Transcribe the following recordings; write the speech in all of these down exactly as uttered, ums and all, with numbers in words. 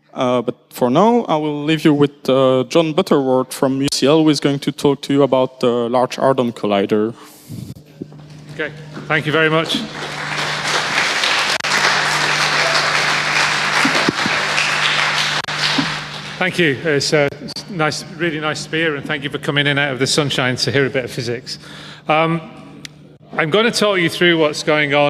Uh, but for now, I will leave you with uh, John Butterworth from U C L, who is going to talk to you about the Large Hadron Collider. Okay, thank you very much. Thank you. It's uh, nice, really nice to be here, and thank you for coming in out of the sunshine to hear a bit of physics. Um, I'm going to talk you through what's going on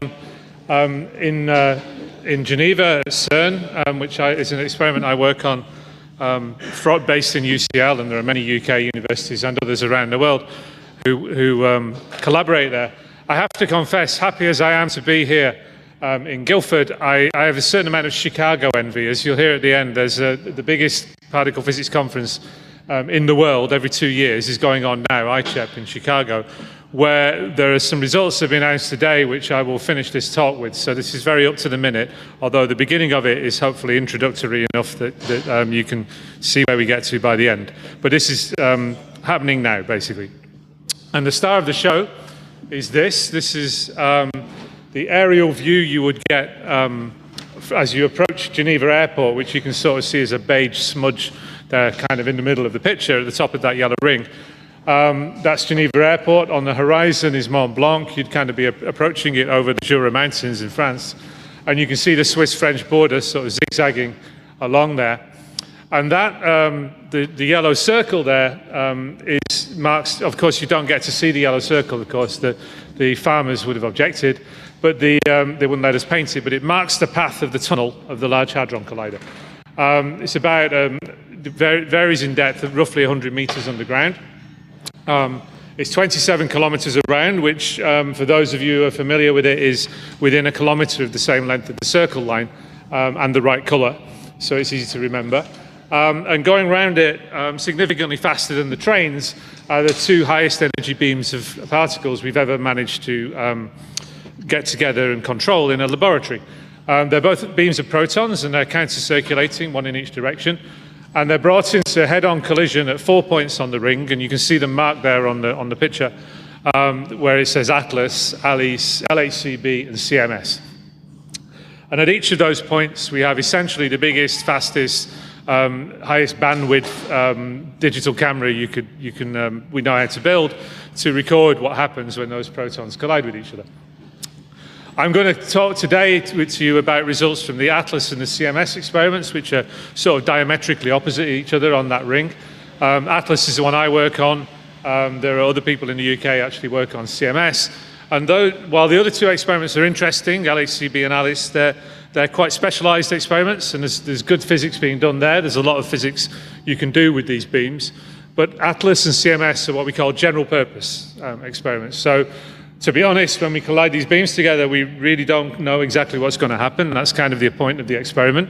um, in uh, in Geneva at CERN, um, which I, is an experiment I work on, um, based in U C L, and there are many U K universities and others around the world who, who um, collaborate there. I have to confess, happy as I am to be here um, in Guildford, I, I have a certain amount of Chicago envy. As you'll hear at the end, there's a, the biggest particle physics conference um, in the world every two years is going on now, I CHEP in Chicago, where there are some results that have been announced today, which I will finish this talk with. So this is very up to the minute, although the beginning of it is hopefully introductory enough that, that um, you can see where we get to by the end. But this is um, happening now, basically. And the star of the show is this. This is um, the aerial view you would get um, as you approach Geneva Airport, which you can sort of see as a beige smudge there, kind of in the middle of the picture at the top of that yellow ring. Um, that's Geneva Airport. On the horizon is Mont Blanc. You'd kind of be approaching it over the Jura Mountains in France. And you can see the Swiss-French border sort of zigzagging along there. And that, um, the, the yellow circle there um, is marks, of course, you don't get to see the yellow circle, of course, the, the farmers would have objected, but the, um, they wouldn't let us paint it, but it marks the path of the tunnel of the Large Hadron Collider. Um, it's about, um, varies in depth at roughly one hundred meters underground. Um, it's twenty-seven kilometers around, which, um, for those of you who are familiar with it, is within a kilometer of the same length of the circle line um, and the right color, so it's easy to remember. Um, and going around it um, significantly faster than the trains are the two highest energy beams of particles we've ever managed to um, get together and control in a laboratory. Um, they're both beams of protons, and they're counter-circulating, one in each direction. And they're brought into a head-on collision at four points on the ring, and you can see them marked there on the, on the picture, um, where it says ATLAS, ALICE, L H C B, and C M S. And at each of those points, we have essentially the biggest, fastest, um, highest bandwidth um, digital camera you could, you can, um, we know how to build to record what happens when those protons collide with each other. I'm going to talk today to, to you about results from the ATLAS and the C M S experiments, which are sort of diametrically opposite each other on that ring. Um, ATLAS is the one I work on. Um, there are other people in the U K actually work on C M S. And though, while the other two experiments are interesting, L H C B and ALICE, they're, they're quite specialized experiments, and there's, there's good physics being done there. There's a lot of physics you can do with these beams. But ATLAS and C M S are what we call general purpose um, experiments. So, to be honest, when we collide these beams together, we really don't know exactly what's going to happen. That's kind of the point of the experiment.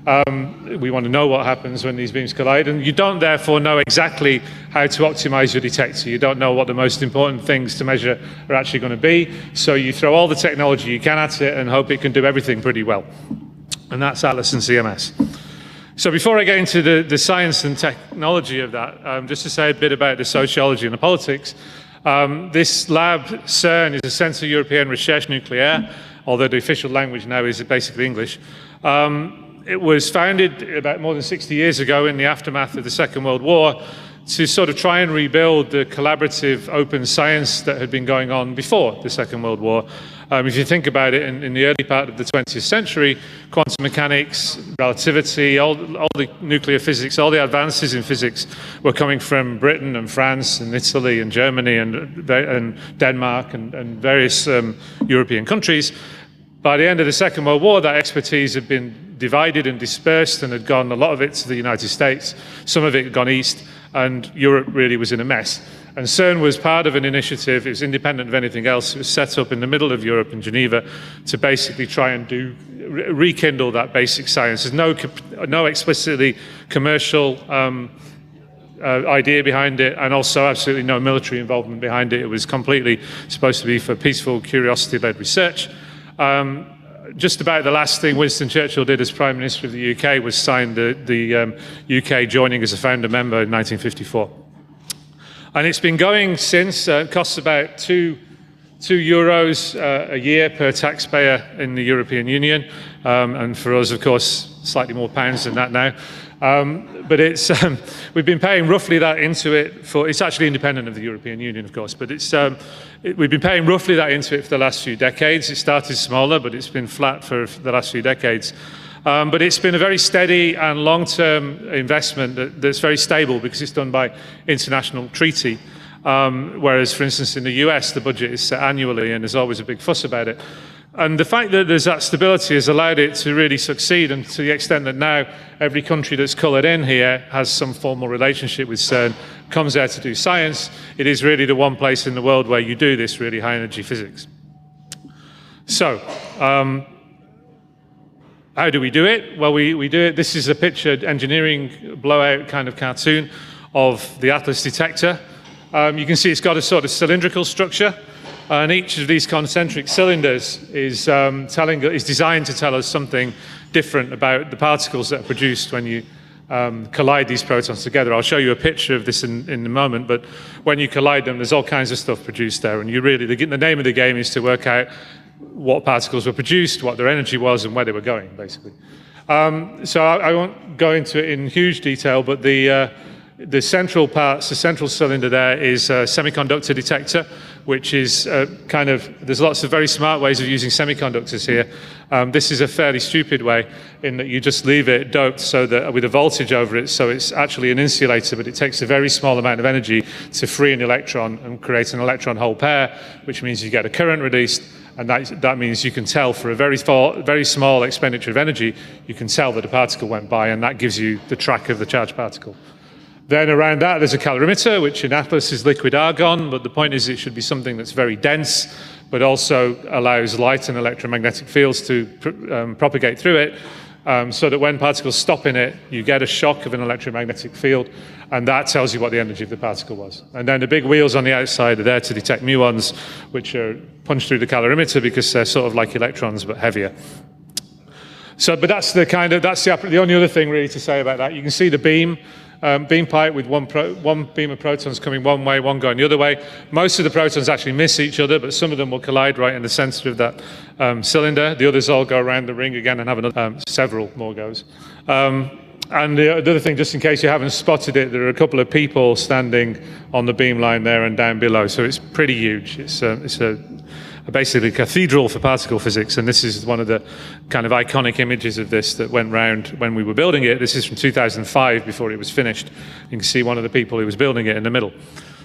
Um, we want to know what happens when these beams collide, and you don't therefore know exactly how to optimize your detector. You don't know what the most important things to measure are actually going to be, so you throw all the technology you can at it and hope it can do everything pretty well. And that's ATLAS and C M S. So before I get into the, the science and technology of that, um, just to say a bit about the sociology and the politics. Um, this lab, CERN, is a Centre European Recherche Nucléaire, although the official language now is basically English. Um, it was founded about more than sixty years ago in the aftermath of the Second World War to sort of try and rebuild the collaborative open science that had been going on before the Second World War. Um, if you think about it, in, in the early part of the twentieth century, quantum mechanics, relativity, all, all the nuclear physics, all the advances in physics were coming from Britain and France and Italy and Germany and, and Denmark and, and various um, European countries. By the end of the Second World War, that expertise had been divided and dispersed and had gone, a lot of it to the United States, some of it had gone east, and Europe really was in a mess. And CERN was part of an initiative, it was independent of anything else, it was set up in the middle of Europe in Geneva to basically try and do, rekindle that basic science. There's no, no explicitly commercial um, uh, idea behind it, and also absolutely no military involvement behind it. It was completely supposed to be for peaceful, curiosity-led research. Um, just about the last thing Winston Churchill did as Prime Minister of the U K was sign the, the um, U K joining as a founder member in nineteen fifty-four. And it's been going since. Uh, it costs about two, two euros uh, a year per taxpayer in the European Union. Um, and for us, of course, slightly more pounds than that now. Um, but it's, um, we've been paying roughly that into it for, it's actually independent of the European Union, of course, but it's, um, it, we've been paying roughly that into it for the last few decades. It started smaller, but it's been flat for the last few decades. Um, but it's been a very steady and long-term investment that, that's very stable because it's done by international treaty. Um, whereas, for instance, in the U S, the budget is set annually and there's always a big fuss about it. And the fact that there's that stability has allowed it to really succeed, and to the extent that now every country that's coloured in here has some formal relationship with CERN, comes there to do science. It is really the one place in the world where you do this really high-energy physics. So, um, how do we do it? Well, we, we do it. This is a picture, engineering blowout kind of cartoon of the ATLAS detector. Um, you can see it's got a sort of cylindrical structure, and each of these concentric cylinders is um, telling is designed to tell us something different about the particles that are produced when you um, collide these protons together. I'll show you a picture of this in, in a moment, but when you collide them, there's all kinds of stuff produced there, and you really the, the name of the game is to work out what particles were produced, what their energy was, and where they were going, basically. Um, so I, I won't go into it in huge detail, but the uh, the central parts, the central cylinder there is a semiconductor detector, which is uh, kind of, there's lots of very smart ways of using semiconductors here. Um, this is a fairly stupid way in that you just leave it doped so that with a voltage over it, so it's actually an insulator, but it takes a very small amount of energy to free an electron and create an electron-hole pair, which means you get a current released, and that, that means you can tell for a very, far, very small expenditure of energy, you can tell that a particle went by, and that gives you the track of the charged particle. Then around that, there's a calorimeter, which in ATLAS is liquid argon, but the point is it should be something that's very dense, but also allows light and electromagnetic fields to pr um, propagate through it, um, so that when particles stop in it, you get a shock of an electromagnetic field, and that tells you what the energy of the particle was. And then the big wheels on the outside are there to detect muons, which are punched through the calorimeter because they're sort of like electrons, but heavier. So, but that's the kind of, that's the, the only other thing really to say about that. You can see the beam. Um, beam pipe with one, pro one beam of protons coming one way, one going the other way. Most of the protons actually miss each other, but some of them will collide right in the center of that um, cylinder. The others all go around the ring again and have another, um, several more goes. Um, and the other thing, just in case you haven't spotted it, there are a couple of people standing on the beam line there and down below, so it's pretty huge. It's, uh, it's a basically a cathedral for particle physics, and this is one of the kind of iconic images of this that went round when we were building it. This is from two thousand five, before it was finished. You can see one of the people who was building it in the middle.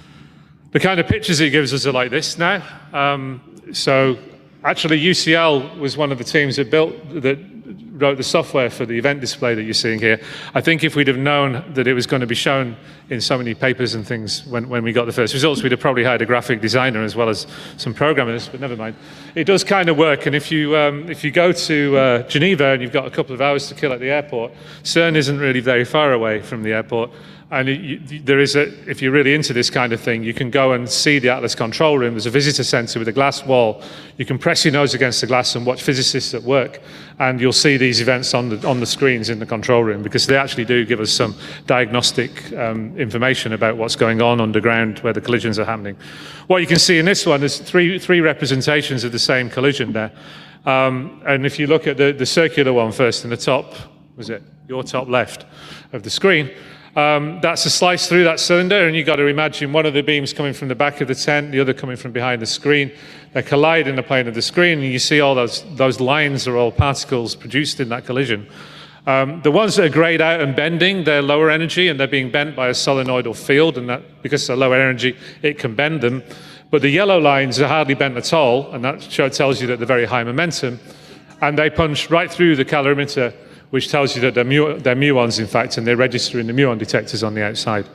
The kind of pictures it gives us are like this now. Um, so actually U C L was one of the teams that built, that wrote the software for the event display that you're seeing here. I think if we'd have known that it was going to be shown in so many papers and things when, when we got the first results, we'd have probably hired a graphic designer as well as some programmers, but never mind. It does kind of work, and if you, um, if you go to uh, Geneva and you've got a couple of hours to kill at the airport, CERN isn't really very far away from the airport. And it, you, there is a, if you're really into this kind of thing, you can go and see the ATLAS control room. There's a visitor center with a glass wall. You can press your nose against the glass and watch physicists at work, and you'll see these events on the, on the screens in the control room, because they actually do give us some diagnostic um, information about what's going on underground where the collisions are happening. What you can see in this one, there's three, three representations of the same collision there. Um, and if you look at the, the circular one first in the top, was it your top left of the screen, Um, that's a slice through that cylinder, and you've got to imagine one of the beams coming from the back of the tent, the other coming from behind the screen. They collide in the plane of the screen, and you see all those, those lines are all particles produced in that collision. Um, the ones that are grayed out and bending, they're lower energy, and they're being bent by a solenoidal field, and that, because they're lower energy, it can bend them. But the yellow lines are hardly bent at all, and that tells you that they're very high momentum, and they punch right through the calorimeter, which tells you that they're, mu they're muons, in fact, and they register in the muon detectors on the outside.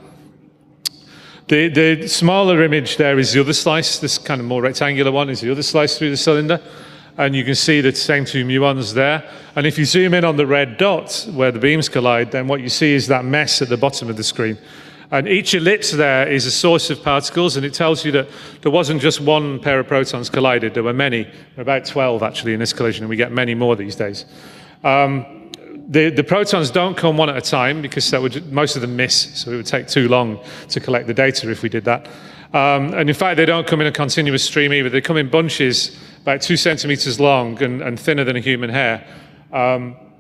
The, the smaller image there is the other slice. This kind of more rectangular one is the other slice through the cylinder, and you can see the same two muons there. And if you zoom in on the red dot where the beams collide, then what you see is that mess at the bottom of the screen. And each ellipse there is a source of particles, and it tells you that there wasn't just one pair of protons collided, there were many, about twelve actually in this collision, and we get many more these days. Um, The, the protons don't come one at a time, because that would, most of them miss, so it would take too long to collect the data if we did that. Um, and in fact, they don't come in a continuous stream either. They come in bunches about two centimeters long and, and thinner than a human hair. Um,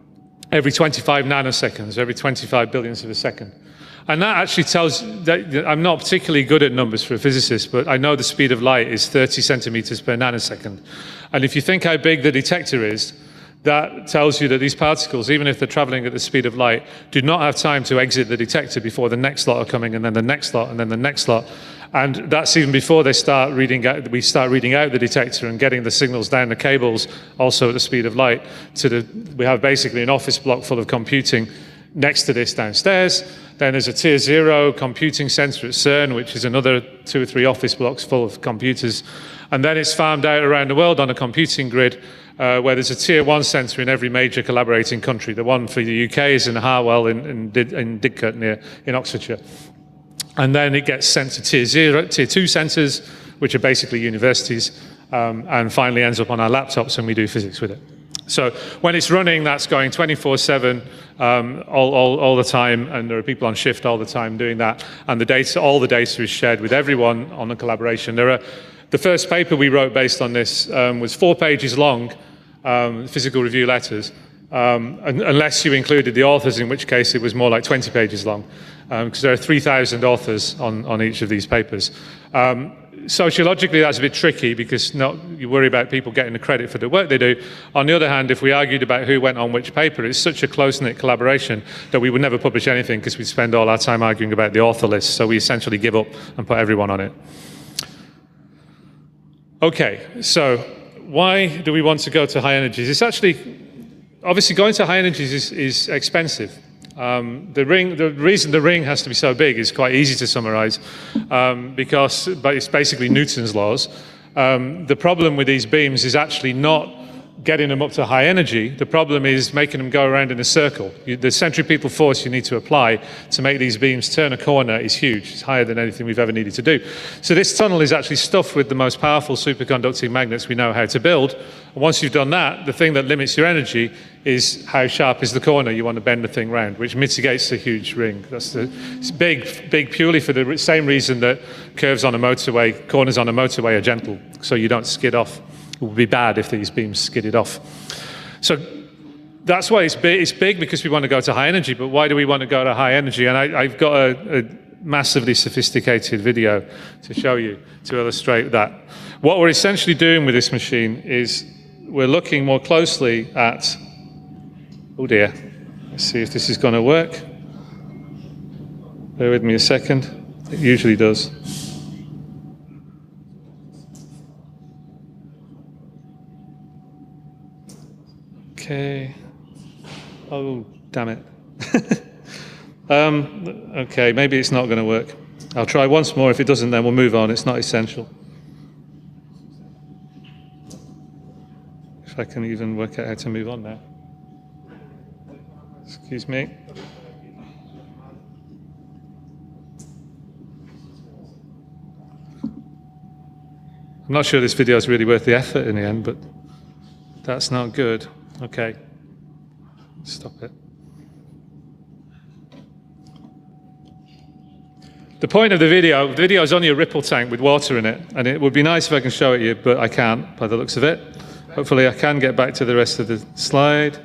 every twenty-five nanoseconds, every twenty-five billionths of a second. And that actually tells, that I'm not particularly good at numbers for a physicist, but I know the speed of light is thirty centimeters per nanosecond. And if you think how big the detector is, that tells you that these particles, even if they're traveling at the speed of light, do not have time to exit the detector before the next lot are coming, and then the next lot, and then the next lot. And that's even before they start reading out, we start reading out the detector and getting the signals down the cables, also at the speed of light. To the, we have basically an office block full of computing next to this downstairs. Then there's a tier zero computing center at CERN, which is another two or three office blocks full of computers. And then it's farmed out around the world on a computing grid, uh, where there's a tier one center in every major collaborating country. The one for the U K is in Harwell in, in, Did, in Didcot near in Oxfordshire. And then it gets sent to tier zero, tier two centers, which are basically universities, um, and finally ends up on our laptops and we do physics with it. So when it's running, that's going twenty-four seven um, all, all, all the time, and there are people on shift all the time doing that. And the data, all the data is shared with everyone on the collaboration. There are, the first paper we wrote based on this um, was four pages long, um, physical review letters, um, un unless you included the authors, in which case it was more like twenty pages long, because um, there are three thousand authors on, on each of these papers. Um, Sociologically, that's a bit tricky because not, you worry about people getting the credit for the work they do. On the other hand, if we argued about who went on which paper, it's such a close-knit collaboration that we would never publish anything because we'd spend all our time arguing about the author list. So we essentially give up and put everyone on it. Okay, so why do we want to go to high energies? It's actually, obviously going to high energies is, is expensive. Um, the ring, the reason the ring has to be so big is quite easy to summarize, um, because but it's basically Newton's laws. Um, the problem with these beams is actually not getting them up to high energy. The problem is making them go around in a circle. You, the centripetal force you need to apply to make these beams turn a corner is huge. It's higher than anything we've ever needed to do. So this tunnel is actually stuffed with the most powerful superconducting magnets we know how to build. And once you've done that, the thing that limits your energy is how sharp is the corner you want to bend the thing round, which mitigates the huge ring. That's the, it's big, big purely for the same reason that curves on a motorway, corners on a motorway are gentle, so you don't skid off. It would be bad if these beams skidded off. So that's why it's big. It's big because we want to go to high energy, but why do we want to go to high energy? And I, I've got a, a massively sophisticated video to show you to illustrate that. What we're essentially doing with this machine is we're looking more closely at, oh dear, let's see if this is going to work. Bear with me a second. It usually does. Okay. Oh, damn it. um, okay, maybe it's not going to work. I'll try once more. If it doesn't, then we'll move on. It's not essential. If I can even work out how to move on now. Excuse me. I'm not sure this video is really worth the effort in the end, but that's not good. Okay, stop it. The point of the video, the video is only a ripple tank with water in it, and it would be nice if I can show it you, but I can't by the looks of it. Hopefully I can get back to the rest of the slide.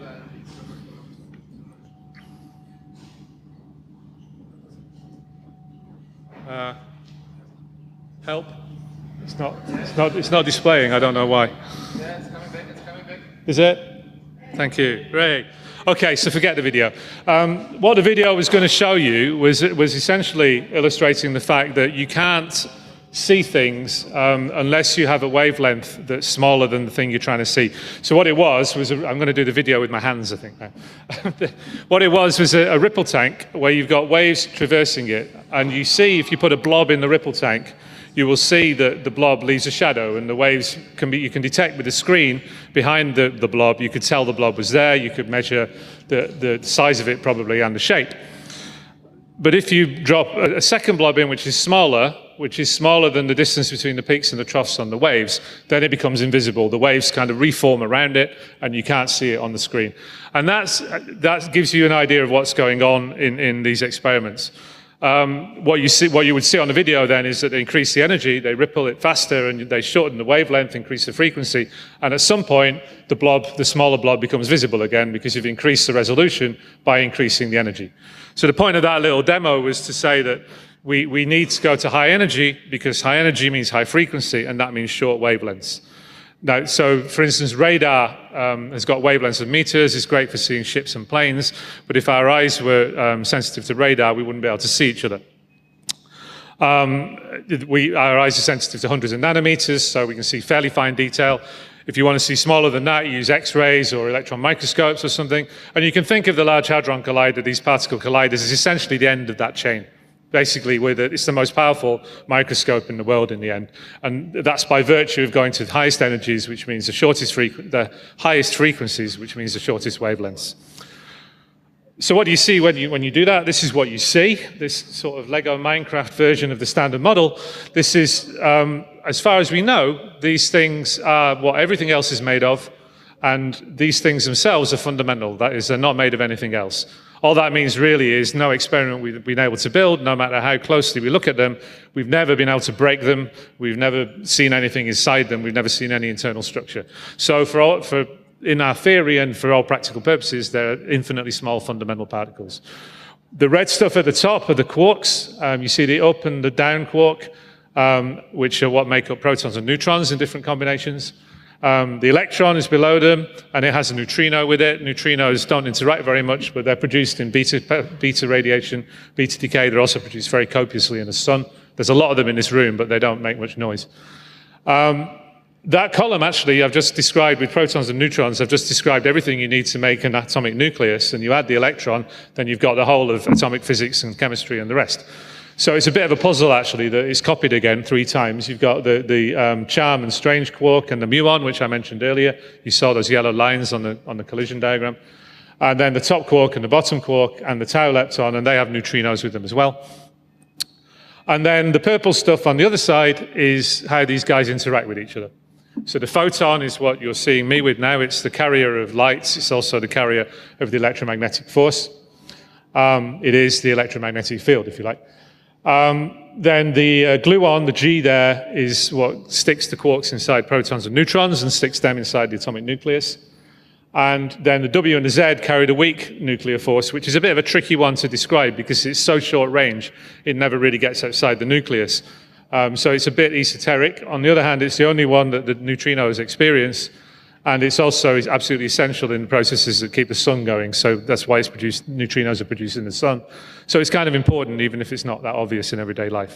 Uh, help. It's not, it's not, it's not displaying, I don't know why. Yeah, it's coming back, it's coming back. Is it? Thank you. Great. Okay, so forget the video. Um, what the video was going to show you was, was essentially illustrating the fact that you can't see things um, unless you have a wavelength that's smaller than the thing you're trying to see. So what it was, was a, I'm going to do the video with my hands, I think now. What it was was a, a ripple tank where you've got waves traversing it, and you see if you put a blob in the ripple tank, you will see that the blob leaves a shadow, and the waves can be, you can detect with the screen behind the, the blob. You could tell the blob was there, you could measure the, the size of it probably and the shape. But if you drop a, a second blob in which is smaller, which is smaller than the distance between the peaks and the troughs on the waves, then it becomes invisible. The waves kind of reform around it and you can't see it on the screen. And that's, that gives you an idea of what's going on in, in these experiments. Um, what you see, what you would see on the video then is that they increase the energy, they ripple it faster, and they shorten the wavelength, increase the frequency, and at some point, the blob, the smaller blob, becomes visible again because you've increased the resolution by increasing the energy. So the point of that little demo was to say that we, we need to go to high energy because high energy means high frequency, and that means short wavelengths. Now, so for instance, radar um, has got wavelengths of meters. It's great for seeing ships and planes. But if our eyes were um, sensitive to radar, we wouldn't be able to see each other. Um, we, our eyes are sensitive to hundreds of nanometers, so we can see fairly fine detail. If you want to see smaller than that, you use X-rays or electron microscopes or something. And you can think of the Large Hadron Collider, these particle colliders, as essentially the end of that chain. Basically, with it, it's the most powerful microscope in the world in the end. And that's by virtue of going to the highest energies, which means the shortest frequ- the highest frequencies, which means the shortest wavelengths. So what do you see when you, when you do that? This is what you see, this sort of Lego Minecraft version of the standard model. This is, um, as far as we know, these things are what everything else is made of, and these things themselves are fundamental. That is, they're not made of anything else. All that means really is no experiment we've been able to build, no matter how closely we look at them. We've never been able to break them. We've never seen anything inside them. We've never seen any internal structure. So for, all, for in our theory and for all practical purposes, they're infinitely small fundamental particles. The red stuff at the top are the quarks. Um, you see the up and the down quark, um, which are what make up protons and neutrons in different combinations. Um, the electron is below them, and it has a neutrino with it. Neutrinos don't interact very much, but they're produced in beta, beta radiation, beta decay. They're also produced very copiously in the sun. There's a lot of them in this room, but they don't make much noise. Um, that column, actually, I've just described with protons and neutrons. I've just described everything you need to make an atomic nucleus, and you add the electron, then you've got the whole of atomic physics and chemistry and the rest. So it's a bit of a puzzle, actually, that is copied again three times. You've got the, the um, charm and strange quark and the muon, which I mentioned earlier. You saw those yellow lines on the, on the collision diagram. And then the top quark and the bottom quark and the tau lepton, and they have neutrinos with them as well. And then the purple stuff on the other side is how these guys interact with each other. So the photon is what you're seeing me with now. It's the carrier of light. It's also the carrier of the electromagnetic force. Um, it is the electromagnetic field, if you like. Um, then the uh, gluon, the G there, is what sticks the quarks inside protons and neutrons and sticks them inside the atomic nucleus. And then the W and the Z carry the weak nuclear force, which is a bit of a tricky one to describe because it's so short range, it never really gets outside the nucleus. Um, so it's a bit esoteric. On the other hand, it's the only one that the neutrinos experience, and it's also absolutely essential in the processes that keep the sun going. So that's why it's produced, neutrinos are produced in the sun. So it's kind of important, even if it's not that obvious in everyday life.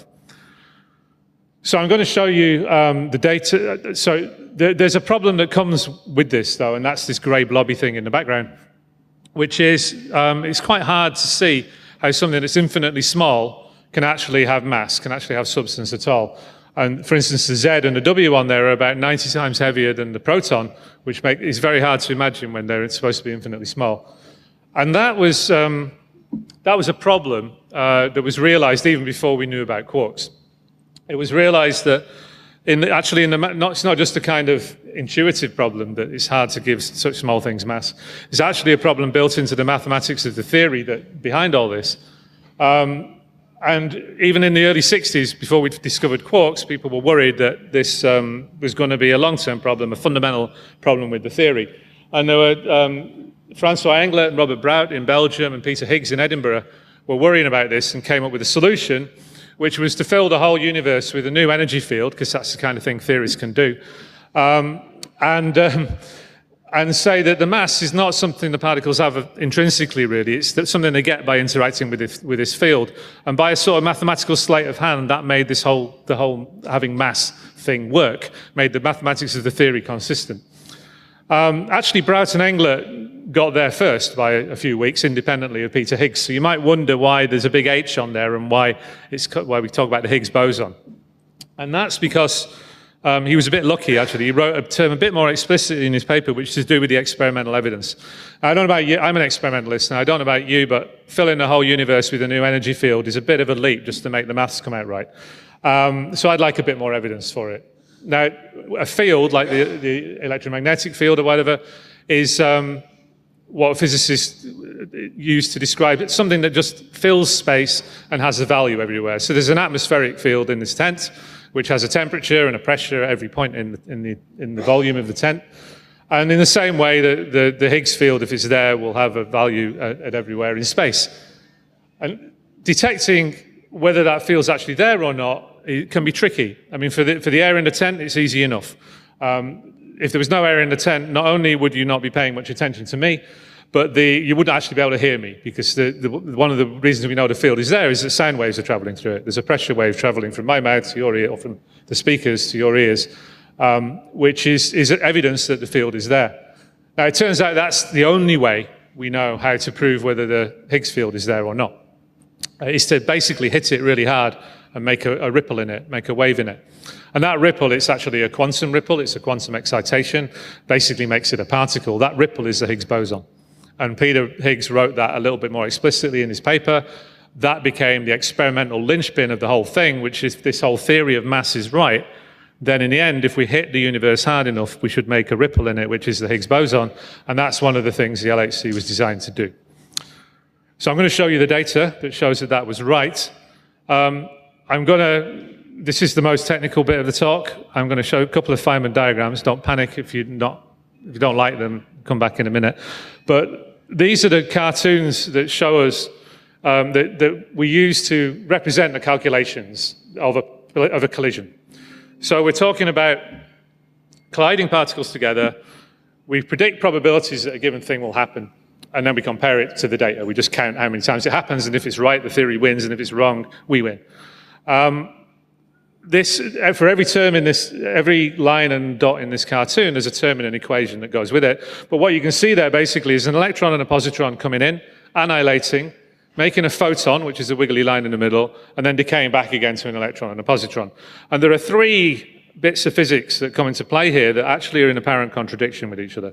So I'm going to show you um, the data. So there, there's a problem that comes with this, though, and that's this grey blobby thing in the background, which is um, it's quite hard to see how something that's infinitely small can actually have mass, can actually have substance at all. And for instance, the Z and the W on there are about ninety times heavier than the proton, which make, is very hard to imagine when they're supposed to be infinitely small. And that was, um, that was a problem uh, that was realized even before we knew about quarks. It was realized that in the, actually in the, not, it's not just a kind of intuitive problem that it's hard to give such small things mass. It's actually a problem built into the mathematics of the theory that behind all this. Um, And even in the early sixties, before we discovered quarks, people were worried that this um, was going to be a long-term problem, a fundamental problem with the theory. And there were um, Francois Englert and Robert Brout in Belgium and Peter Higgs in Edinburgh were worrying about this and came up with a solution, which was to fill the whole universe with a new energy field, because that's the kind of thing theorists can do, um, and um, and say that the mass is not something the particles have intrinsically, really. It's something they get by interacting with this, with this field. And by a sort of mathematical sleight of hand, that made this whole, the whole having mass thing work, made the mathematics of the theory consistent. Um, actually, Brout and Englert got there first by a, a few weeks, independently of Peter Higgs. So you might wonder why there's a big H on there and why, it's, why we talk about the Higgs boson. And that's because Um, he was a bit lucky, actually. He wrote a term a bit more explicitly in his paper, which is to do with the experimental evidence. I don't know about you, I'm an experimentalist, and I don't know about you, but filling the whole universe with a new energy field is a bit of a leap just to make the maths come out right. Um, so I'd like a bit more evidence for it. Now, a field, like the, the electromagnetic field or whatever, is um, what physicists used to describe it, something that just fills space and has a value everywhere. So there's an atmospheric field in this tent, which has a temperature and a pressure at every point in the, in the, in the volume of the tent. And in the same way, the, the, the Higgs field, if it's there, will have a value at, at everywhere in space. And detecting whether that field's actually there or not, it can be tricky. I mean, for the, for the air in the tent, it's easy enough. Um, if there was no air in the tent, not only would you not be paying much attention to me, but the, you wouldn't actually be able to hear me, because the, the, one of the reasons we know the field is there is that sound waves are traveling through it. There's a pressure wave traveling from my mouth to your ear, or from the speakers to your ears, um, which is, is evidence that the field is there. Now, it turns out that's the only way we know how to prove whether the Higgs field is there or not, uh, is to basically hit it really hard and make a, a ripple in it, make a wave in it. And that ripple, it's actually a quantum ripple, it's a quantum excitation, basically makes it a particle. That ripple is the Higgs boson. And Peter Higgs wrote that a little bit more explicitly in his paper. That became the experimental linchpin of the whole thing, which is this whole theory of mass is right. Then in the end, if we hit the universe hard enough, we should make a ripple in it, which is the Higgs boson. And that's one of the things the L H C was designed to do. So I'm going to show you the data that shows that that was right. Um, I'm going to, this is the most technical bit of the talk. I'm going to show a couple of Feynman diagrams. Don't panic if, you're not, if you don't like them, come back in a minute. But these are the cartoons that show us, um, that, that we use to represent the calculations of a, of a collision. So we're talking about colliding particles together. We predict probabilities that a given thing will happen, and then we compare it to the data. We just count how many times it happens, and if it's right, the theory wins, and if it's wrong, we win. Um, this, for every term in this, every line and dot in this cartoon, there's a term in an equation that goes with it. But what you can see there basically is an electron and a positron coming in, annihilating, making a photon, which is a wiggly line in the middle, and then decaying back again to an electron and a positron. And there are three bits of physics that come into play here that actually are in apparent contradiction with each other.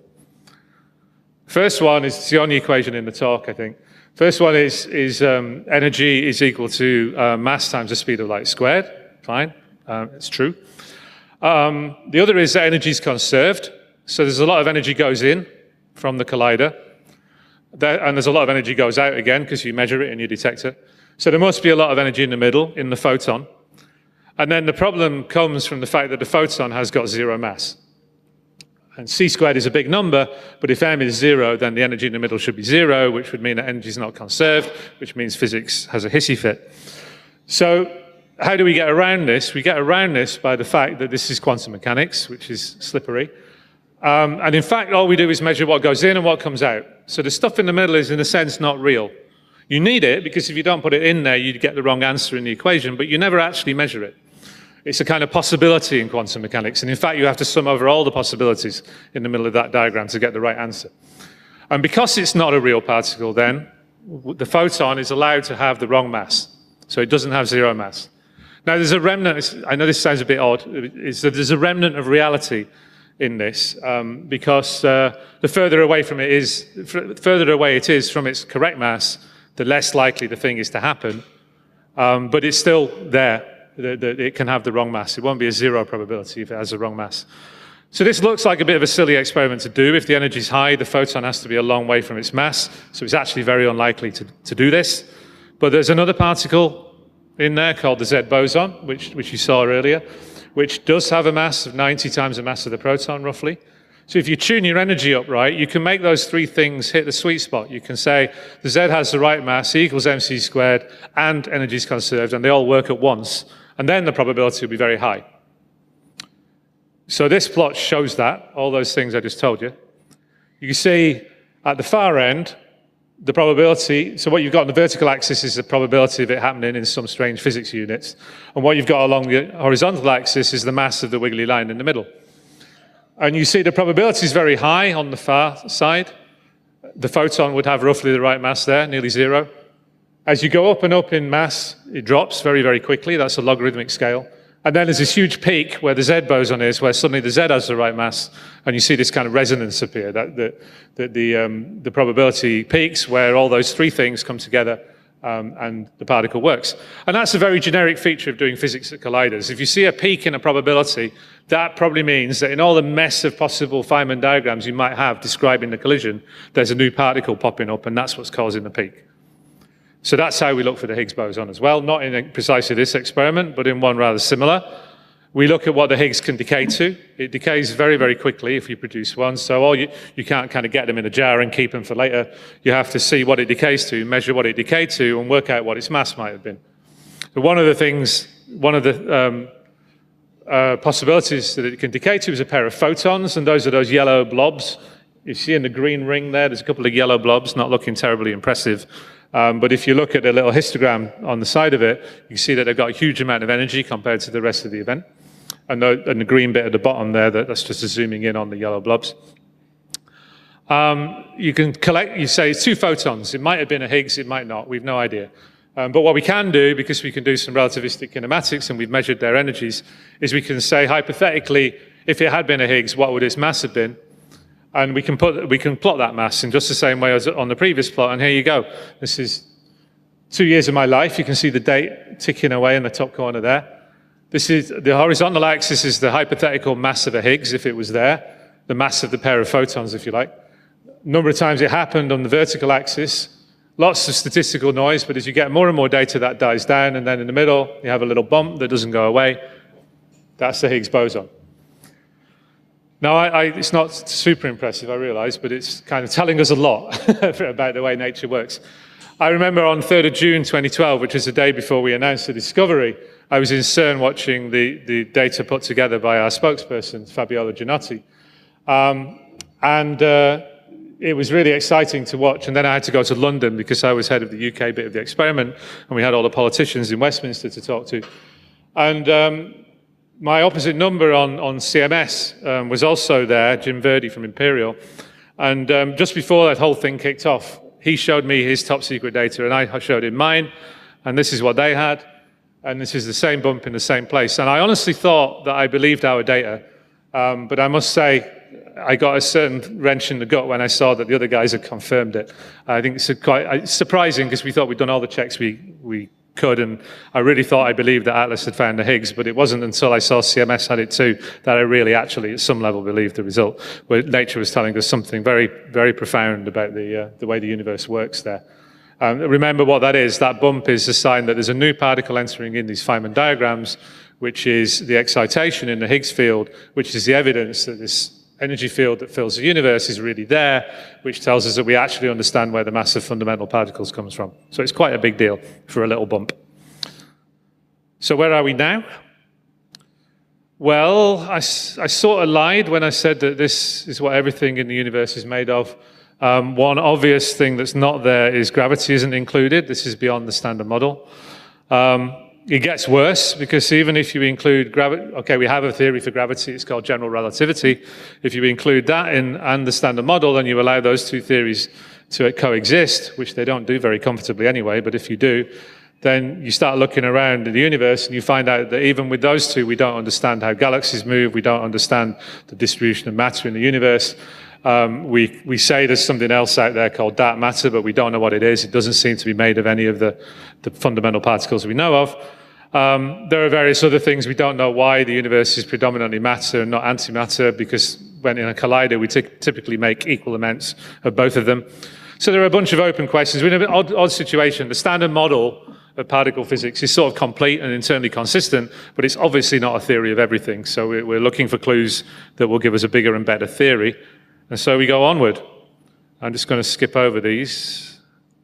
First one is the only equation in the talk, I think. First one is, is um, energy is equal to uh, mass times the speed of light squared. Fine, um, it's true. Um, the other is that energy is conserved. So there's a lot of energy goes in from the collider. There, and there's a lot of energy goes out again because you measure it in your detector. So there must be a lot of energy in the middle, in the photon. And then the problem comes from the fact that the photon has got zero mass. And c squared is a big number, but if m is zero, then the energy in the middle should be zero, which would mean that energy is not conserved, which means physics has a hissy fit. So how do we get around this? We get around this by the fact that this is quantum mechanics, which is slippery. Um, and in fact, all we do is measure what goes in and what comes out. So the stuff in the middle is, in a sense, not real. You need it, because if you don't put it in there, you'd get the wrong answer in the equation, but you never actually measure it. It's a kind of possibility in quantum mechanics. And in fact, you have to sum over all the possibilities in the middle of that diagram to get the right answer. And because it's not a real particle, then the photon is allowed to have the wrong mass. So it doesn't have zero mass. Now, there's a remnant, I know this sounds a bit odd, is that there's a remnant of reality in this, um, because uh, the further away from it is, the further away it is from its correct mass, the less likely the thing is to happen. Um, but it's still there. The, the, it can have the wrong mass. It won't be a zero probability if it has the wrong mass. So this looks like a bit of a silly experiment to do. If the energy is high, the photon has to be a long way from its mass. So it's actually very unlikely to, to do this. But there's another particle in there called the Z boson, which, which you saw earlier, which does have a mass of ninety times the mass of the proton, roughly. So if you tune your energy up right, you can make those three things hit the sweet spot. You can say the Z has the right mass, E equals mc squared, and energy is conserved, and they all work at once. And then the probability will be very high. So this plot shows that, all those things I just told you. You can see at the far end, the probability, so what you've got on the vertical axis is the probability of it happening in some strange physics units. And what you've got along the horizontal axis is the mass of the wiggly line in the middle. And you see the probability is very high on the far side. The photon would have roughly the right mass there, nearly zero. As you go up and up in mass, it drops very, very quickly. That's a logarithmic scale. And then there's this huge peak where the Z boson is, where suddenly the Z has the right mass, and you see this kind of resonance appear, that the, the, the, um, the probability peaks where all those three things come together um, and the particle works. And that's a very generic feature of doing physics at colliders. If you see a peak in a probability, That probably means that in all the mess of possible Feynman diagrams you might have describing the collision, there's a new particle popping up, and that's what's causing the peak. So that's how we look for the Higgs boson as well, not in precisely this experiment, but in one rather similar. We look at what the Higgs can decay to. It decays very, very quickly if you produce one, so all you, you can't kind of get them in a jar and keep them for later. You have to see what it decays to, measure what it decayed to, and work out what its mass might have been. So one of the things, one of the um, uh, possibilities that it can decay to is a pair of photons, and those are those yellow blobs. You see in the green ring there, there's a couple of yellow blobs, not looking terribly impressive. Um, but if you look at the little histogram on the side of it, you see that they've got a huge amount of energy compared to the rest of the event. And the, and the green bit at the bottom there, that, that's just a zooming in on the yellow blobs. Um, you can collect, you say, two photons. It might have been a Higgs, it might not. We've no idea. Um, but what we can do, because we can do some relativistic kinematics and we've measured their energies, is we can say, hypothetically, if it had been a Higgs, what would its mass have been? And we can, put, we can plot that mass in just the same way as on the previous plot. And here you go. This is two years of my life. You can see the date ticking away in the top corner there. This is the horizontal axis is the hypothetical mass of a Higgs, if it was there, the mass of the pair of photons, if you like. Number of times it happened on the vertical axis. Lots of statistical noise, but as you get more and more data, that dies down. And then in the middle, you have a little bump that doesn't go away. That's the Higgs boson. Now, I, I, it's not super impressive, I realize, but it's kind of telling us a lot about the way nature works. I remember on third of June twenty twelve, which was the day before we announced the discovery, I was in CERN watching the, the data put together by our spokesperson, Fabiola Gianotti. Um, and uh, it was really exciting to watch. And then I had to go to London because I was head of the U K bit of the experiment, and we had all the politicians in Westminster to talk to. And um, my opposite number on, on C M S um, was also there, Jim Verdi from Imperial. And um, just before that whole thing kicked off, he showed me his top secret data, and I showed him mine. And this is what they had. And this is the same bump in the same place. And I honestly thought that I believed our data. Um, but I must say, I got a certain wrench in the gut when I saw that the other guys had confirmed it. I think it's quite it's surprising because we thought we'd done all the checks we, we could. And I really thought I believed that Atlas had found the Higgs. But it wasn't until I saw C M S had it too that I really actually, at some level, believed the result. Where nature was telling us something very, very profound about the, uh, the way the universe works there. Um, remember what that is. That bump is a sign that there's a new particle entering in these Feynman diagrams, which is the excitation in the Higgs field, which is the evidence that this energy field that fills the universe is really there, which tells us that we actually understand where the mass of fundamental particles comes from. So it's quite a big deal for a little bump. So where are we now? Well, I, I sort of lied when I said that this is what everything in the universe is made of. Um, one obvious thing that's not there is gravity isn't included. This is beyond the standard model. Um, it gets worse because even if you include gravity, okay, we have a theory for gravity, it's called general relativity. If you include that in and the standard model, then you allow those two theories to coexist, which they don't do very comfortably anyway, but if you do, then you start looking around in the universe and you find out that even with those two, we don't understand how galaxies move, we don't understand the distribution of matter in the universe. Um, we, we say there's something else out there called dark matter, but we don't know what it is. It doesn't seem to be made of any of the, the fundamental particles we know of. Um, there are various other things. We don't know why the universe is predominantly matter and not antimatter, because when in a collider, we typically make equal amounts of both of them. So there are a bunch of open questions. We're in an odd, odd situation. The standard model of particle physics is sort of complete and internally consistent, but it's obviously not a theory of everything. So we're, we're looking for clues that will give us a bigger and better theory. And so we go onward. I'm just going to skip over these.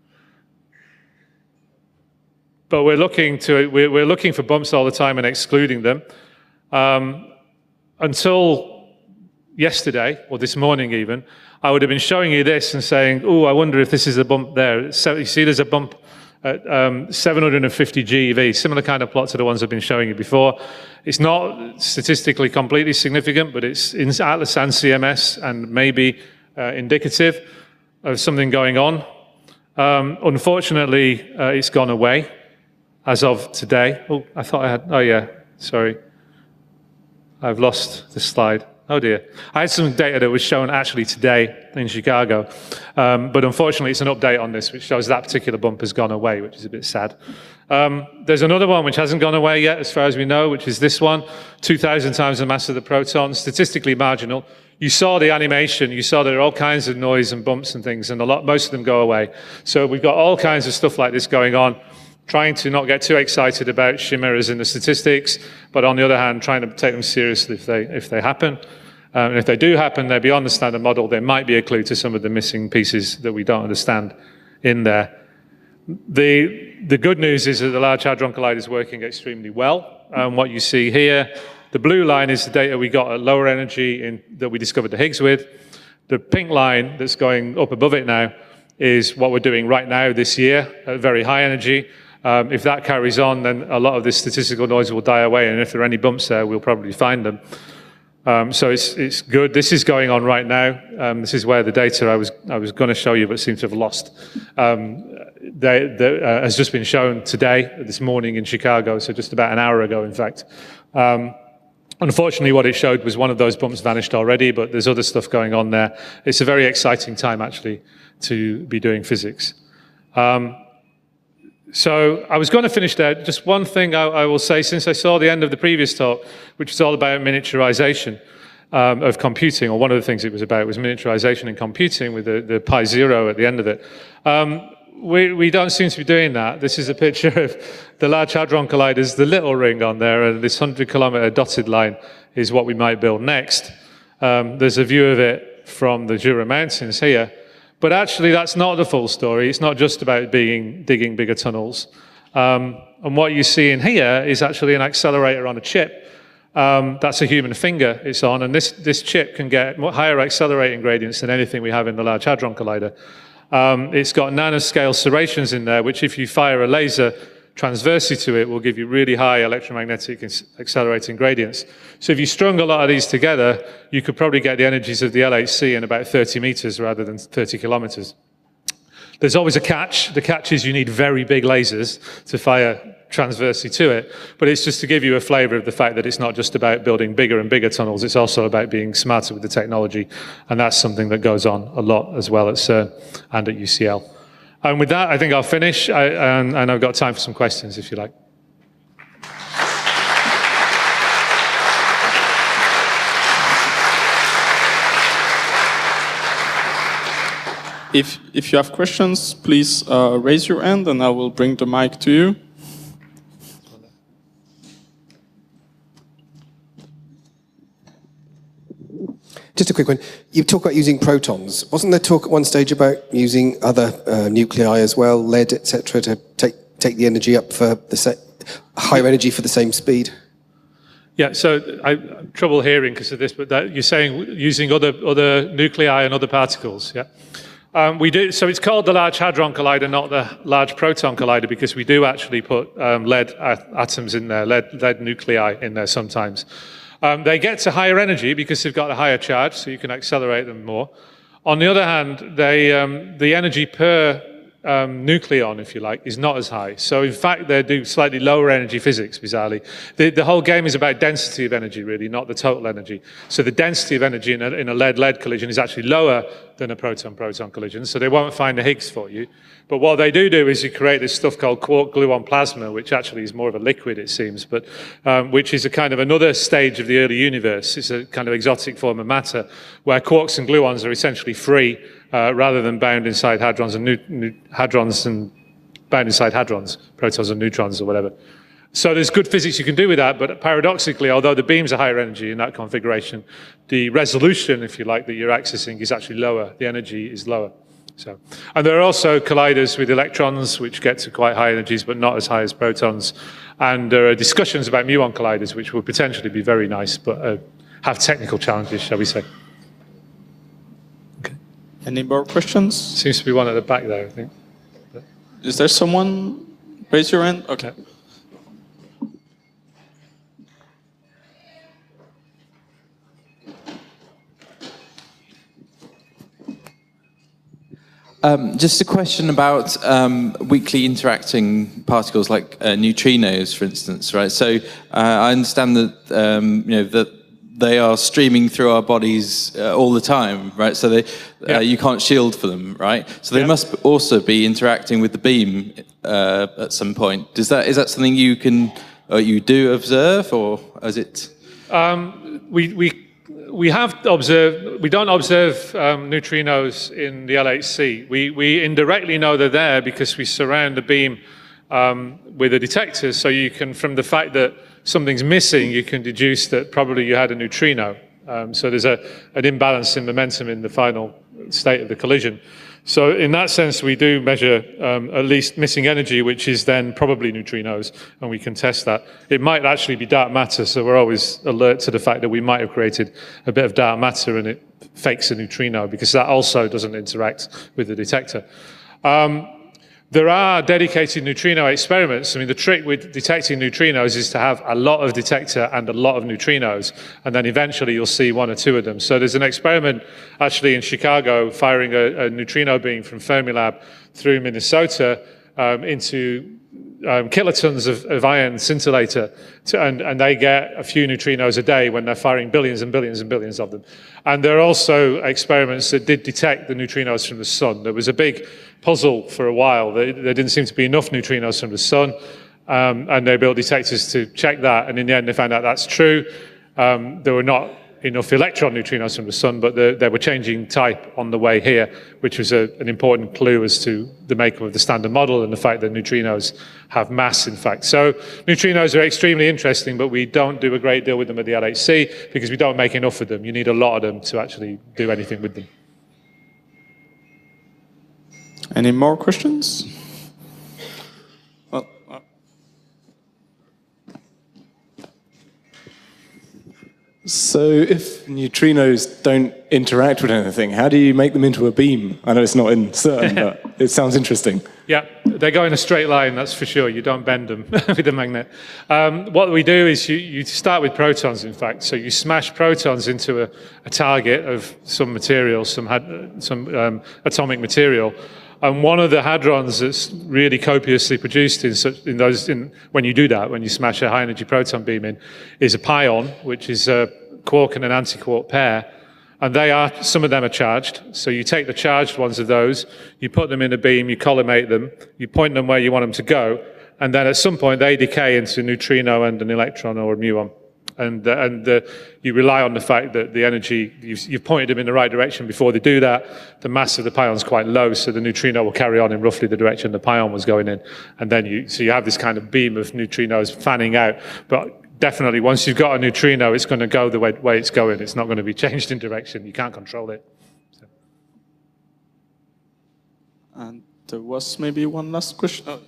But we're looking to we're, we're looking for bumps all the time and excluding them. Um, until yesterday, or this morning even, I would have been showing you this and saying, oh, I wonder if this is a bump there. So you see there's a bump at um, seven hundred fifty G eV, similar kind of plot to the ones I've been showing you before. It's not statistically completely significant, but it's in Atlas and C M S and maybe uh, indicative of something going on. Um, unfortunately, uh, it's gone away as of today. Oh, I thought I had, oh yeah, sorry. I've lost the slide. oh dear. I had some data that was shown actually today in Chicago, um, but unfortunately it's an update on this which shows that particular bump has gone away, which is a bit sad. Um, there's another one which hasn't gone away yet as far as we know, which is this one, two thousand times the mass of the proton, statistically marginal. You saw the animation, you saw there are all kinds of noise and bumps and things, and a lot, most of them go away. So we've got all kinds of stuff like this going on, trying to not get too excited about chimeras in the statistics, but on the other hand, trying to take them seriously if they, if they happen. Um, and if they do happen, they're beyond the standard model. There might be a clue to some of the missing pieces that we don't understand in there. The, the good news is that the Large Hadron Collider is working extremely well. Um, what you see here, the blue line is the data we got at lower energy in, that we discovered the Higgs with. The pink line that's going up above it now is what we're doing right now this year at very high energy. Um, if that carries on, then a lot of this statistical noise will die away, and if there are any bumps there, we'll probably find them. Um, so it's, it's good. This is going on right now. Um, this is where the data I was, I was going to show you, but seem to have lost, um, they, they, uh, has just been shown today, this morning in Chicago, so just about an hour ago, in fact. Um, unfortunately, what it showed was one of those bumps vanished already, but there's other stuff going on there. It's a very exciting time, actually, to be doing physics. Um, So I was going to finish there. Just one thing I, I will say, since I saw the end of the previous talk, which is all about miniaturization um, of computing, or one of the things it was about was miniaturization in computing with the, the pi zero at the end of it. Um, we, we don't seem to be doing that. This is a picture of the Large Hadron Collider's, the little ring on there, and this one hundred kilometer dotted line is what we might build next. Um, there's a view of it from the Jura Mountains here. But actually, that's not the full story. It's not just about being, digging bigger tunnels. Um, and what you see in here is actually an accelerator on a chip. Um, that's a human finger it's on, and this, this chip can get higher accelerating gradients than anything we have in the Large Hadron Collider. Um, it's got nanoscale serrations in there, which if you fire a laser transversely to it will give you really high electromagnetic accelerating gradients. So if you strung a lot of these together, you could probably get the energies of the L H C in about thirty meters rather than thirty kilometers. There's always a catch. The catch is you need very big lasers to fire transversely to it, but it's just to give you a flavor of the fact that it's not just about building bigger and bigger tunnels, it's also about being smarter with the technology, and that's something that goes on a lot as well at CERN and at U C L. And with that, I think I'll finish, I, and, and I've got time for some questions, if you like. If, if you have questions, please uh, raise your hand, and I will bring the mic to you. Just a quick one. You talk about using protons. Wasn't there talk at one stage about using other uh, nuclei as well, lead, et cetera, to take take the energy up for the se higher energy for the same speed? Yeah. So I have trouble hearing because of this, but that, you're saying using other other nuclei and other particles. Yeah. Um, we do. So it's called the Large Hadron Collider, not the Large Proton Collider, because we do actually put um, lead atoms in there, lead lead nuclei in there sometimes. Um, they get to higher energy because they've got a higher charge, so you can accelerate them more. On the other hand, they, um, the energy per um, nucleon, if you like, is not as high. So in fact, they do slightly lower energy physics, bizarrely. The, the whole game is about density of energy, really, not the total energy. So the density of energy in a, in a lead-lead collision is actually lower than a proton-proton collision, so they won't find the Higgs for you. But what they do do is you create this stuff called quark-gluon plasma, which actually is more of a liquid, it seems, but um, which is a kind of another stage of the early universe. It's a kind of exotic form of matter, where quarks and gluons are essentially free, uh, rather than bound inside hadrons and, nu hadrons and bound inside hadrons, protons and neutrons or whatever. So there's good physics you can do with that, but paradoxically, although the beams are higher energy in that configuration, the resolution, if you like, that you're accessing is actually lower. The energy is lower. So, and there are also colliders with electrons, which get to quite high energies, but not as high as protons. And there are discussions about muon colliders, which will potentially be very nice, but uh, have technical challenges, shall we say. Okay. Any more questions? Seems to be one at the back there, I think. Is there someone? Raise your hand. Okay. Um, just a question about um, weakly interacting particles like uh, neutrinos, for instance, right? So uh, I understand that um, you know that they are streaming through our bodies uh, all the time, right? So they, Yeah. uh, you can't shield for them, right? So they Yeah. must also be interacting with the beam uh, at some point. Does that is that something you can or you do observe, or is it? We, we, we have observed, we don't observe um, neutrinos in the L H C. We, we indirectly know they're there because we surround the beam um, with a detector. So you can, from the fact that something's missing, you can deduce that probably you had a neutrino. Um, so there's a, an imbalance in momentum in the final state of the collision. So in that sense, we do measure um, at least missing energy, which is then probably neutrinos, and we can test that. It might actually be dark matter, so we're always alert to the fact that we might have created a bit of dark matter and it fakes a neutrino, because that also doesn't interact with the detector. Um, There are dedicated neutrino experiments. I mean, the trick with detecting neutrinos is to have a lot of detector and a lot of neutrinos, and then eventually you'll see one or two of them. So there's an experiment actually in Chicago firing a, a neutrino beam from Fermilab through Minnesota um, into um, kilotons of, of iron scintillator, to, and, and they get a few neutrinos a day when they're firing billions and billions and billions of them. And there are also experiments that did detect the neutrinos from the sun. There was a big puzzle for a while. There, there didn't seem to be enough neutrinos from the sun, um, and they built detectors to check that, and in the end they found out that's true. Um, there were not enough electron neutrinos from the sun, but the, they were changing type on the way here, which was a, an important clue as to the makeup of the standard model and the fact that neutrinos have mass, in fact. So neutrinos are extremely interesting, but we don't do a great deal with them at the L H C because we don't make enough of them. You need a lot of them to actually do anything with them. Any more questions? Well, uh, So if neutrinos don't interact with anything, how do you make them into a beam? I know it's not in CERN, but it sounds interesting. Yeah, they go in a straight line, that's for sure. You don't bend them with a magnet. Um, what we do is you, you start with protons, in fact. So you smash protons into a, a target of some material, some, had, some um, atomic material. And one of the hadrons that's really copiously produced in, such, in those, in, when you do that, when you smash a high-energy proton beam in, is a pion, which is a quark and an antiquark pair. And they are, some of them are charged. So you take the charged ones of those, you put them in a beam, you collimate them, you point them where you want them to go, and then at some point they decay into a neutrino and an electron or a muon. And, uh, and uh, you rely on the fact that the energy, you've, you've pointed them in the right direction before they do that. The mass of the pion is quite low, so the neutrino will carry on in roughly the direction the pion was going in. And then you, so you have this kind of beam of neutrinos fanning out. But definitely, once you've got a neutrino, it's going to go the way, way it's going. It's not going to be changed in direction. You can't control it. So. and there was maybe one last question. Oh.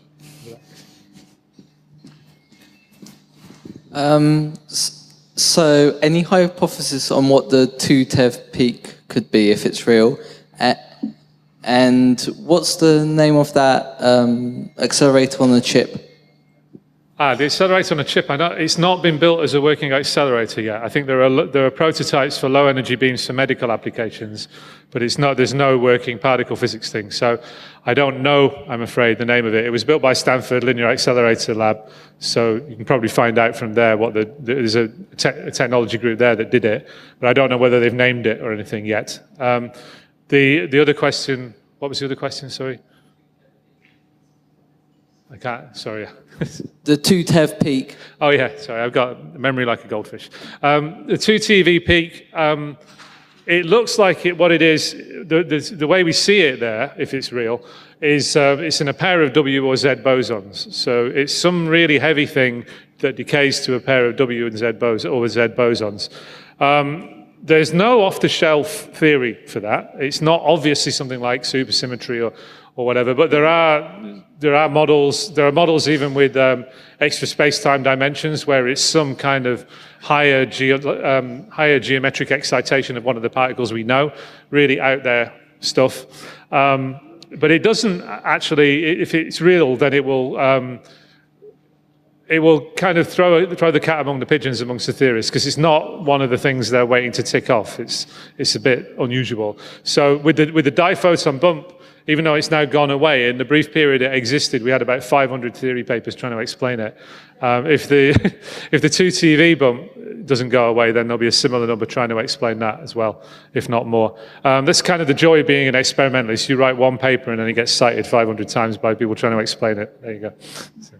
Um, so, any hypothesis on what the two TeV peak could be if it's real? Uh, and what's the name of that um, accelerator on the chip? Ah, the accelerator on a chip, I know, it's not been built as a working accelerator yet. I think there are there are prototypes for low energy beams for medical applications, but it's not, there's no working particle physics thing. So I don't know, I'm afraid, the name of it. It was built by Stanford Linear Accelerator Lab, so you can probably find out from there what the, there's a, te a technology group there that did it, but I don't know whether they've named it or anything yet. Um, the, the other question, what was the other question, sorry? I can't, sorry. The two TeV peak. Oh yeah, sorry, I've got a memory like a goldfish. Um, the two T V peak, um, it looks like it, what it is, the, the, the way we see it there, if it's real, is uh, it's in a pair of W or Z bosons. So it's some really heavy thing that decays to a pair of W and Z bos or Z bosons. Um, there's no off-the-shelf theory for that. It's not obviously something like supersymmetry or or whatever, but there are there are models. There are models even with um, extra space-time dimensions where it's some kind of higher ge um, higher geometric excitation of one of the particles we know. Really out there stuff, um, but it doesn't actually. If it's real, then it will. Um, It will kind of throw throw the cat among the pigeons amongst the theorists, because it's not one of the things they're waiting to tick off. It's it's a bit unusual. So with the with the diphoton bump even though it's now gone away. In the brief period it existed, we had about five hundred theory papers trying to explain it. Um, if the if the two T V bump doesn't go away, then there'll be a similar number trying to explain that as well, if not more. Um, that's kind of the joy of being an experimentalist. You write one paper and then it gets cited five hundred times by people trying to explain it. There you go. So.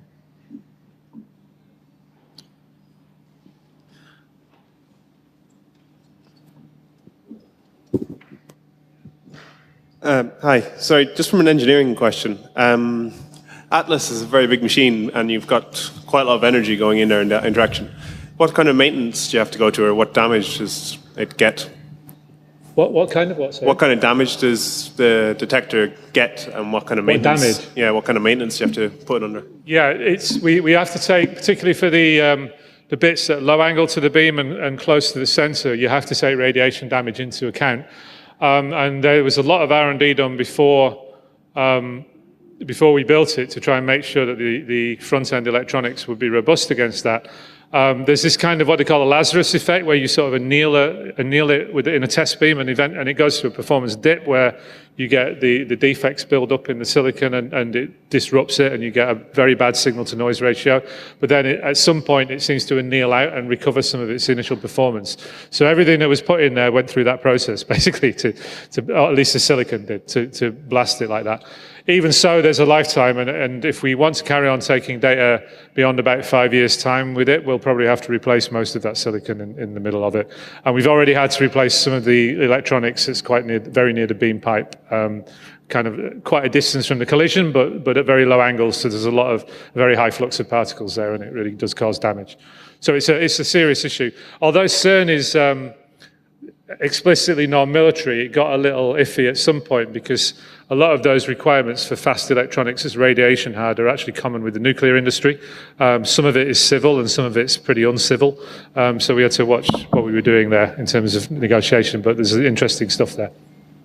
Um, hi, sorry, just from an engineering question. Um, Atlas is a very big machine and you've got quite a lot of energy going in there in that interaction. What kind of maintenance do you have to go to, or what damage does it get? What, what kind of what? Sorry? What kind of damage does the detector get, and what kind of What maintenance? damage? Yeah, what kind of maintenance do you have to put under? Yeah, it's, we, we have to take, particularly for the, um, the bits at low angle to the beam and, and close to the sensor, you have to take radiation damage into account. Um, and there was a lot of R and D done before, um, before we built it to try and make sure that the, the front-end electronics would be robust against that. Um, there's this kind of what they call a Lazarus effect, where you sort of anneal it, anneal it with, in a test beam and event, and it goes through a performance dip where you get the, the defects build up in the silicon and, and it disrupts it, and you get a very bad signal-to-noise ratio. But then it, at some point, it seems to anneal out and recover some of its initial performance. So everything that was put in there went through that process, basically, to, to or at least the silicon did, to, to blast it like that. Even so, there's a lifetime, and, and if we want to carry on taking data beyond about five years' time with it, we'll probably have to replace most of that silicon in, in the middle of it. And we've already had to replace some of the electronics that's quite near, very near the beam pipe, um, kind of quite a distance from the collision, but, but at very low angles, so there's a lot of very high flux of particles there, and it really does cause damage. So it's a, it's a serious issue. Although CERN is um, explicitly non-military, it got a little iffy at some point because a lot of those requirements for fast electronics as radiation hard are actually common with the nuclear industry. Um, some of it is civil and some of it's pretty uncivil. Um, so we had to watch what we were doing there in terms of negotiation, but there's interesting stuff there.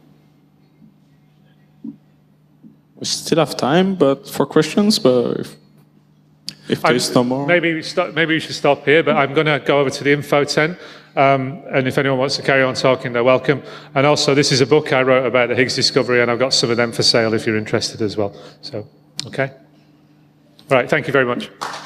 We still have time, but for questions, but if, if there's no more. Maybe we, stop, maybe we should stop here, but I'm going to go over to the info tent. Um, and if anyone wants to carry on talking, they're welcome. And also, this is a book I wrote about the Higgs discovery, and I've got some of them for sale if you're interested as well. So, okay. All right, thank you very much.